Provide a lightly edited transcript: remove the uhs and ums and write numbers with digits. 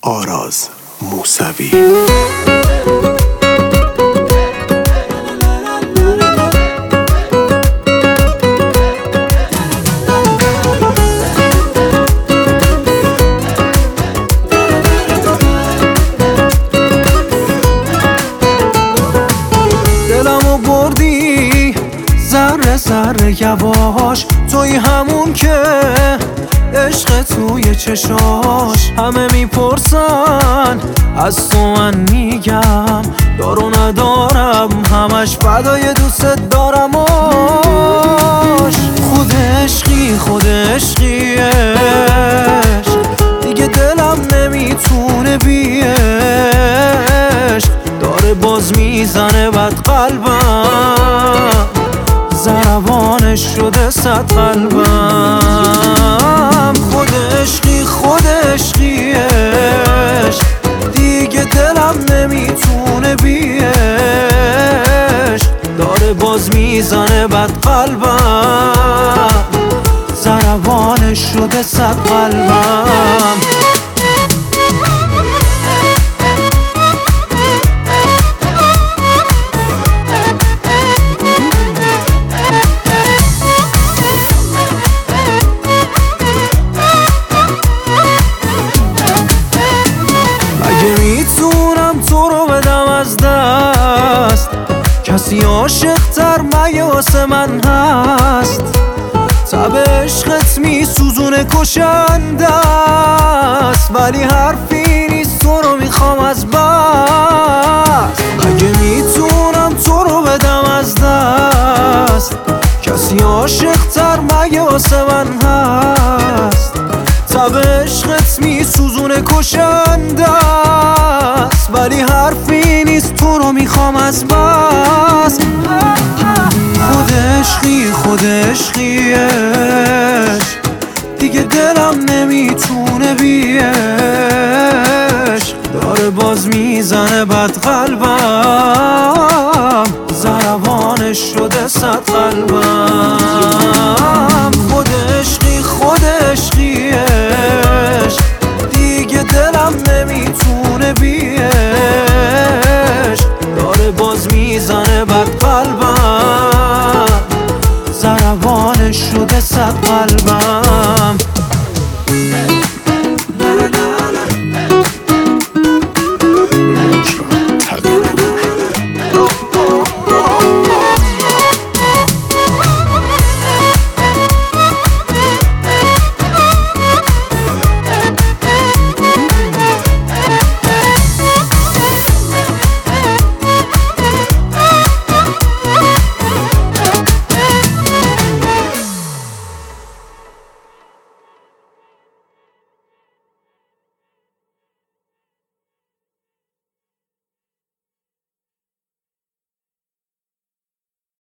آراز موسوی. دلمو بردی ذره ذره یواش، توی همون که عشق توی چشاش. همه میپرسن از تو، من میگم دارو ندارم، همش فدای دوست دارمش. خود عشقی خود عشقیش، دیگه دلم نمیتونه بیش. داره باز میزنه بد قلبم، ضربانش شده 100 قلبم. خود عشقی خود عشقیش، دیگه دلم نمیتونه بیش. داره باز میزنه بد قلبم، ضربانش شده 100 قلبم. میتونم تو رو بدم از دست، کسی عاشق تر مگه واسه من هست؟ تب عشقت میسوزونه کشنده است، ولی حرفی نیست تو رو میخوام از بس. مگه میتونم تو رو بدم از دست، کسی عاشق تر مگه واسه من هست؟ تب عشقت میسوزونه کشنده است، ولی حرفی نیست تو رو میخوام از بس. خود عشقی خود عشقیش، دیگه دلم نمیتونه بیش. داره باز میزنه بد قلبم، ضربانش شده 100 قلبم. خود عشقی خود عشقیش،